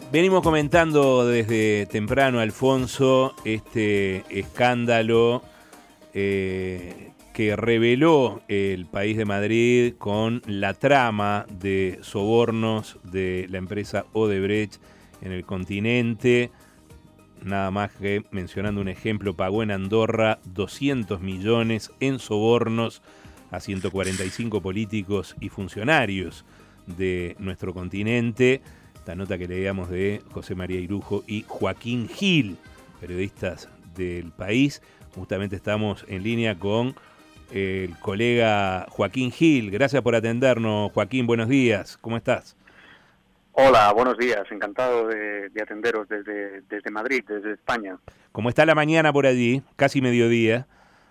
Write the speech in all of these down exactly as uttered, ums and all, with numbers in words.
Venimos comentando desde temprano, Alfonso, este escándalo eh, que reveló el País de Madrid con la trama de sobornos de la empresa Odebrecht en el continente. Nada más que mencionando un ejemplo, pagó en Andorra doscientos millones en sobornos a ciento cuarenta y cinco políticos y funcionarios de nuestro continente. Esta nota que leíamos de José María Irujo y Joaquín Gil, periodistas del País. Justamente estamos en línea con el colega Joaquín Gil. Gracias por atendernos, Joaquín. Buenos días. ¿Cómo estás? Hola, buenos días. Encantado de, de atenderos desde, desde Madrid, desde España. ¿Cómo está la mañana por allí? Casi mediodía.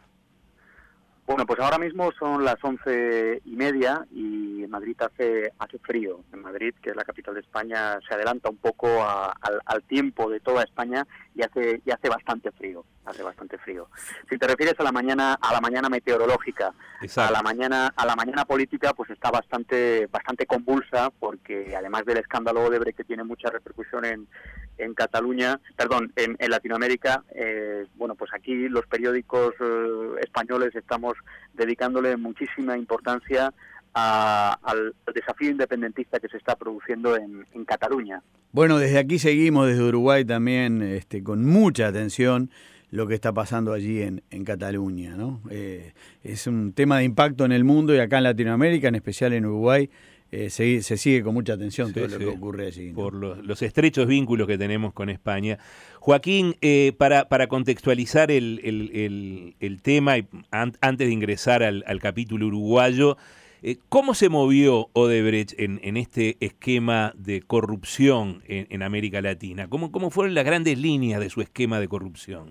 Bueno, pues ahora mismo son las once y media y en Madrid hace, hace frío. En Madrid, que es la capital de España, se adelanta un poco a, al, al tiempo de toda España y hace, y hace bastante frío. Hace bastante frío. Si te refieres a la mañana, a la mañana meteorológica, Exacto. a la mañana, a la mañana política, pues está bastante, bastante convulsa, porque además del escándalo Odebrecht, que tiene mucha repercusión en, en Cataluña, perdón, en, en Latinoamérica, eh, bueno, pues aquí los periódicos eh, españoles estamos dedicándole muchísima importancia a, al, al desafío independentista que se está produciendo en, en Cataluña. Bueno, desde aquí seguimos, desde Uruguay también, este, con mucha atención lo que está pasando allí en, en Cataluña, ¿no? Eh, es un tema de impacto en el mundo y acá en Latinoamérica, en especial en Uruguay, eh, se, se sigue con mucha atención sí, todo sí. lo que ocurre allí, ¿no? Por los, los estrechos vínculos que tenemos con España. Joaquín, eh, para, para contextualizar el, el, el, el tema, y an, antes de ingresar al, al capítulo uruguayo, eh, ¿cómo se movió Odebrecht en, en este esquema de corrupción en, en América Latina? ¿Cómo, ¿Cómo fueron las grandes líneas de su esquema de corrupción?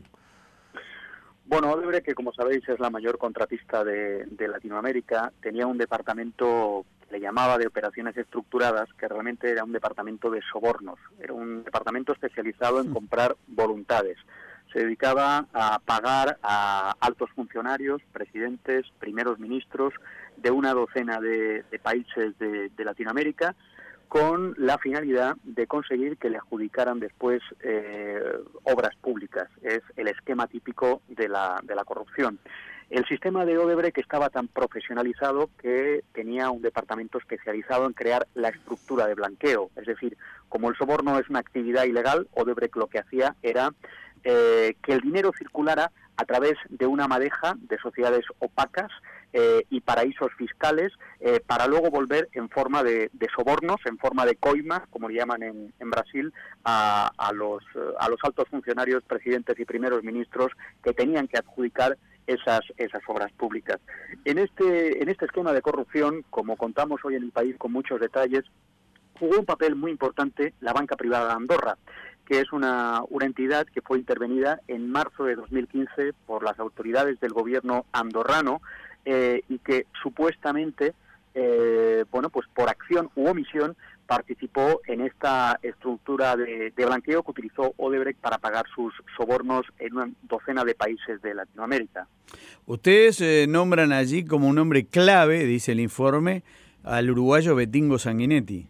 Bueno, Odebrecht, que como sabéis es la mayor contratista de, de Latinoamérica, tenía un departamento que le llamaba de operaciones estructuradas, que realmente era un departamento de sobornos, era un departamento especializado en comprar voluntades. Se dedicaba a pagar a altos funcionarios, presidentes, primeros ministros de una docena de, de países de, de Latinoamérica, con la finalidad de conseguir que le adjudicaran después eh, obras públicas. Es el esquema típico de la, de la corrupción. El sistema de Odebrecht estaba tan profesionalizado que tenía un departamento especializado en crear la estructura de blanqueo. Es decir, como el soborno es una actividad ilegal, Odebrecht lo que hacía era eh, que el dinero circulara a través de una madeja de sociedades opacas eh, y paraísos fiscales, eh, para luego volver en forma de, de sobornos, en forma de coimas, como le llaman en, en Brasil, a, a, los, a los altos funcionarios, presidentes y primeros ministros que tenían que adjudicar esas, esas obras públicas. En este, en este esquema de corrupción, como contamos hoy en el país con muchos detalles, jugó un papel muy importante la banca privada de Andorra, que es una, una entidad que fue intervenida en marzo de dos mil quince por las autoridades del gobierno andorrano eh, y que supuestamente, eh, bueno, pues por acción u omisión, participó en esta estructura de, de blanqueo que utilizó Odebrecht para pagar sus sobornos en una docena de países de Latinoamérica. Ustedes eh, nombran allí como un hombre clave, dice el informe, al uruguayo Betingo Sanguinetti.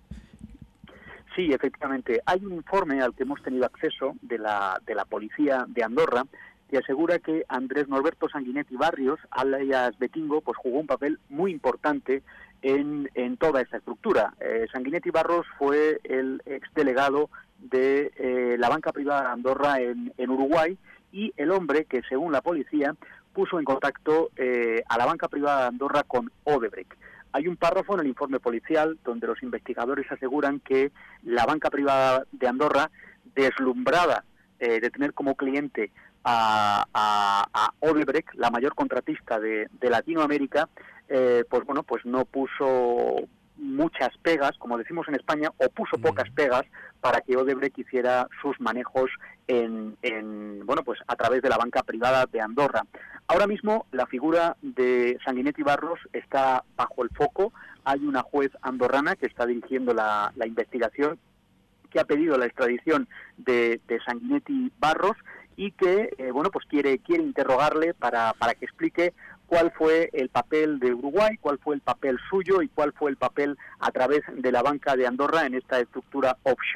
Sí, efectivamente. Hay un informe al que hemos tenido acceso de la, de la policía de Andorra que asegura que Andrés Norberto Sanguinetti Barrios, alias Betingo, pues jugó un papel muy importante en, en toda esta estructura. Eh, Sanguinetti Barrios fue el exdelegado de eh, la banca privada de Andorra en, en Uruguay y el hombre que, según la policía, puso en contacto eh, a la banca privada de Andorra con Odebrecht. Hay un párrafo en el informe policial donde los investigadores aseguran que la banca privada de Andorra, deslumbrada eh, de tener como cliente a, a, a Odebrecht, la mayor contratista de, de Latinoamérica, eh, pues bueno, pues no puso muchas pegas, como decimos en España, o puso pocas pegas para que Odebrecht hiciera sus manejos en, en bueno, pues a través de la banca privada de Andorra. Ahora mismo la figura de Sanguinetti Barros está bajo el foco. Hay una juez andorrana que está dirigiendo la, la investigación, que ha pedido la extradición de, de Sanguinetti Barros y que eh, bueno, pues quiere quiere interrogarle para para que explique cuál fue el papel de Uruguay, cuál fue el papel suyo y cuál fue el papel a través de la banca de Andorra en esta estructura offshore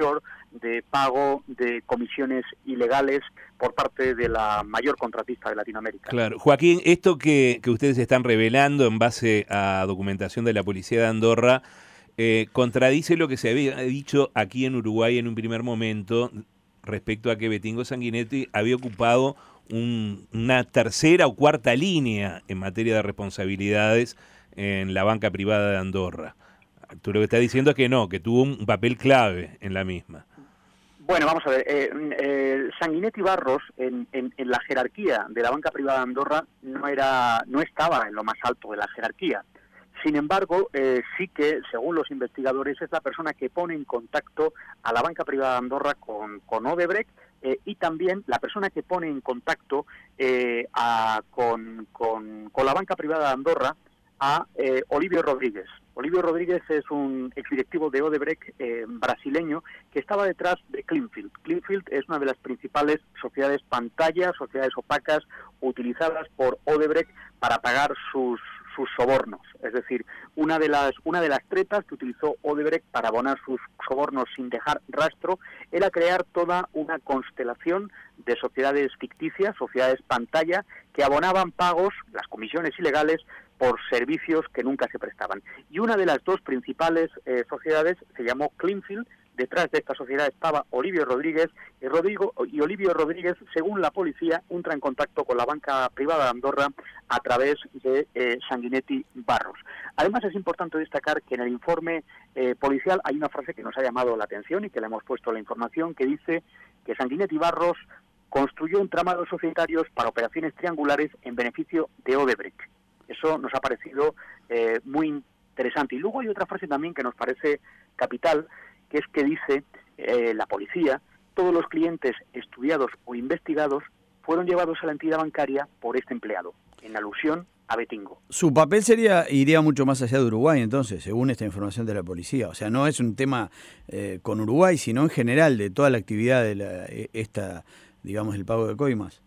de pago de comisiones ilegales por parte de la mayor contratista de Latinoamérica. Claro. Joaquín, esto que, que ustedes están revelando en base a documentación de la policía de Andorra, eh, contradice lo que se había dicho aquí en Uruguay en un primer momento respecto a que Betingo Sanguinetti había ocupado un, una tercera o cuarta línea en materia de responsabilidades en la banca privada de Andorra. Tú lo que estás diciendo es que no, que tuvo un papel clave en la misma. Bueno, vamos a ver, eh, eh, Sanguinetti Barros en, en, en la jerarquía de la banca privada de Andorra no era, no estaba en lo más alto de la jerarquía. Sin embargo, eh, sí que, según los investigadores, es la persona que pone en contacto a la banca privada de Andorra con, con Odebrecht, eh, y también la persona que pone en contacto eh, a, con, con, con la banca privada de Andorra a eh, Olívio Rodríguez. Olívio Rodríguez es un exdirectivo de Odebrecht eh, brasileño que estaba detrás de Cleanfield. Cleanfield es una de las principales sociedades pantalla, sociedades opacas, utilizadas por Odebrecht para pagar sus sus sobornos. Es decir, una de las una de las tretas que utilizó Odebrecht para abonar sus sobornos sin dejar rastro era crear toda una constelación de sociedades ficticias, sociedades pantalla, que abonaban pagos, las comisiones ilegales, por servicios que nunca se prestaban. Y una de las dos principales eh, sociedades se llamó Cleanfield. Detrás de esta sociedad estaba Olívio Rodríguez, y, Rodrigo, y Olívio Rodríguez, según la policía, entra en contacto con la banca privada de Andorra a través de eh, Sanguinetti Barros. Además, es importante destacar que en el informe eh, policial hay una frase que nos ha llamado la atención y que le hemos puesto a la información, que dice que Sanguinetti Barros construyó entramados societarios para operaciones triangulares en beneficio de Odebrecht. Eso nos ha parecido eh, muy interesante. Y luego hay otra frase también que nos parece capital, que es que dice eh, la policía: todos los clientes estudiados o investigados fueron llevados a la entidad bancaria por este empleado, en alusión a Betingo. Su papel sería iría mucho más allá de Uruguay, entonces, según esta información de la policía. O sea, no es un tema eh, con Uruguay, sino en general de toda la actividad de la, esta, digamos, el pago de coimas.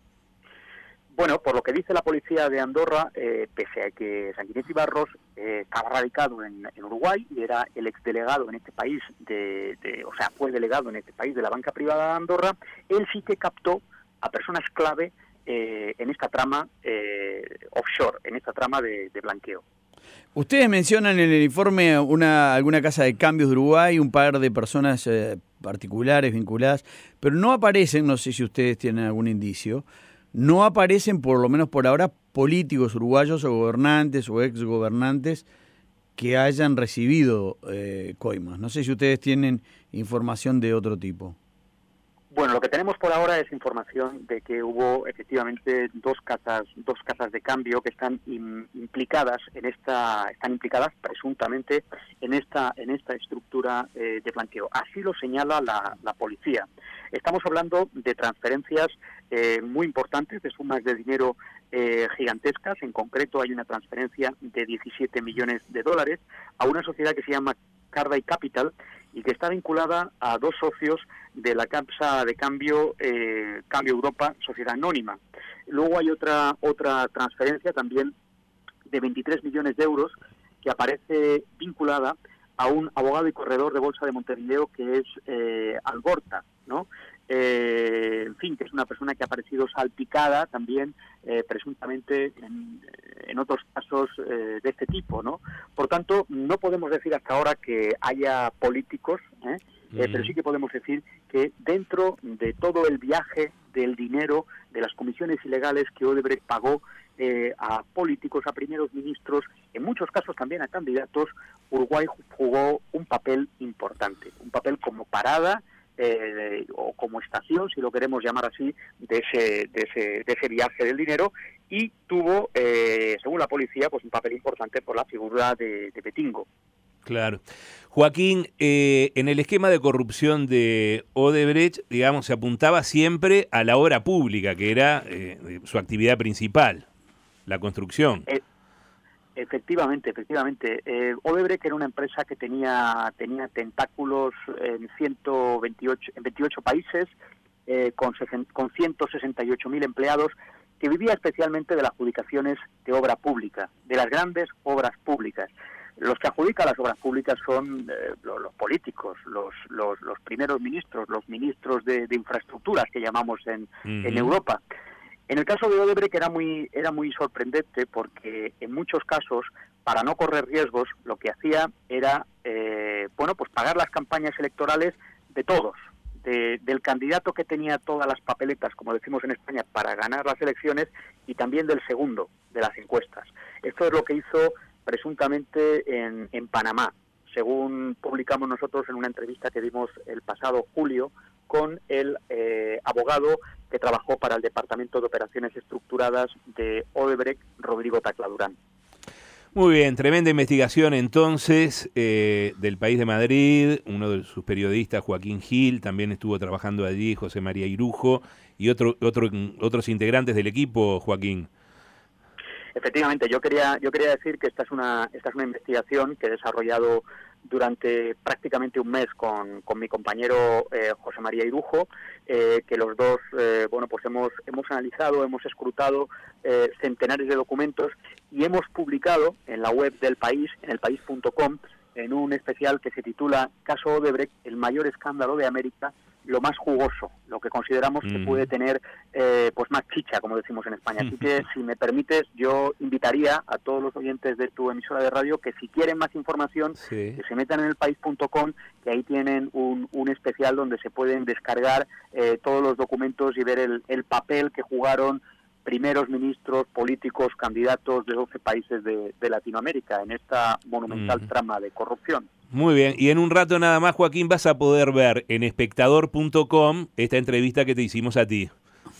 Bueno, por lo que dice la policía de Andorra, eh, pese a que Sanguinetti Barros eh, estaba radicado en, en Uruguay y era el exdelegado en este país, de, de, o sea, fue delegado en este país de la banca privada de Andorra, él sí que captó a personas clave eh, en esta trama eh, offshore, en esta trama de, de blanqueo. Ustedes mencionan en el informe una alguna casa de cambios de Uruguay, un par de personas eh, particulares vinculadas, pero no aparecen, no sé si ustedes tienen algún indicio, no aparecen, por lo menos por ahora, políticos uruguayos o gobernantes o exgobernantes que hayan recibido eh, coimas. No sé si ustedes tienen información de otro tipo. Bueno, lo que tenemos por ahora es información de que hubo efectivamente dos casas, dos casas de cambio que están in, implicadas en esta, están implicadas presuntamente en esta, en esta estructura eh, de blanqueo. Así lo señala la, la policía. Estamos hablando de transferencias eh, muy importantes, de sumas de dinero eh, gigantescas. En concreto, hay una transferencia de diecisiete millones de dólares a una sociedad que se llama Carday Capital y que está vinculada a dos socios de la casa de cambio eh, Cambio Europa, sociedad anónima. Luego hay otra otra transferencia también de veintitrés millones de euros que aparece vinculada a un abogado y corredor de bolsa de Montevideo que es eh, Algorta, ¿no? Eh, en fin, que es una persona que ha aparecido salpicada también eh, presuntamente en, en otros casos eh, de este tipo, ¿no? Por tanto, no podemos decir hasta ahora que haya políticos, ¿eh? Mm. Eh, pero sí que podemos decir que dentro de todo el viaje del dinero, de las comisiones ilegales que Odebrecht pagó eh, a políticos, a primeros ministros, en muchos casos también a candidatos, Uruguay jugó un papel importante, un papel como parada, Eh, o como estación, si lo queremos llamar así, de ese, de ese, de ese viaje del dinero, y tuvo, eh, según la policía, pues un papel importante por la figura de, de Betingo. Claro. Joaquín, eh, en el esquema de corrupción de Odebrecht, digamos, se apuntaba siempre a la obra pública, que era eh, su actividad principal, la construcción. Eh, Efectivamente, efectivamente. Eh, Odebrecht era una empresa que tenía tenía tentáculos en ciento veintiocho, en veintiocho países, eh, con, con ciento sesenta y ocho mil empleados, que vivía especialmente de las adjudicaciones de obra pública, de las grandes obras públicas. Los que adjudican las obras públicas son eh, los, los políticos, los, los, los primeros ministros, los ministros de, de infraestructuras que llamamos en, uh-huh. en Europa. En el caso de Odebrecht era muy, era muy sorprendente porque en muchos casos, para no correr riesgos, lo que hacía era eh, bueno, pues pagar las campañas electorales de todos, de, del candidato que tenía todas las papeletas, como decimos en España, para ganar las elecciones, y también del segundo de las encuestas. Esto es lo que hizo presuntamente en, en Panamá, según publicamos nosotros en una entrevista que dimos el pasado julio con el eh, abogado que trabajó para el Departamento de Operaciones Estructuradas de Odebrecht, Rodrigo Tacla Durán. Muy bien, tremenda investigación entonces eh, del país de Madrid. Uno de sus periodistas, Joaquín Gil, también estuvo trabajando allí, José María Irujo y otro, otro, otros integrantes del equipo, Joaquín. Efectivamente, yo quería yo quería decir que esta es una esta es una investigación que he desarrollado durante prácticamente un mes con, con mi compañero eh, José María Irujo, eh, que los dos eh, bueno pues hemos hemos analizado, hemos escrutado eh, centenares de documentos y hemos publicado en la web del País, en el país punto com, en un especial que se titula Caso Odebrecht, el mayor escándalo de América, lo más jugoso, lo que consideramos mm. que puede tener eh, pues más chicha, como decimos en España. Así que, si me permites, yo invitaría a todos los oyentes de tu emisora de radio que, si quieren más información, sí. que se metan en el país punto com, que ahí tienen un, un especial donde se pueden descargar eh, todos los documentos y ver el, el papel que jugaron primeros ministros, políticos, candidatos de doce países de, de Latinoamérica en esta monumental mm. trama de corrupción. Muy bien, y en un rato nada más, Joaquín, vas a poder ver en espectador punto com esta entrevista que te hicimos a ti.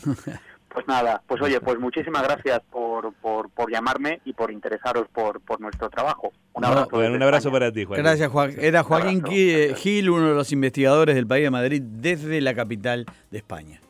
Pues nada, pues oye, pues muchísimas gracias por, por, por llamarme y por interesaros por, por nuestro trabajo. Un abrazo. No, bueno, un abrazo para ti, Joaquín. Gracias, Joaquín. Era Joaquín Gil, uno de los investigadores del País de Madrid desde la capital de España.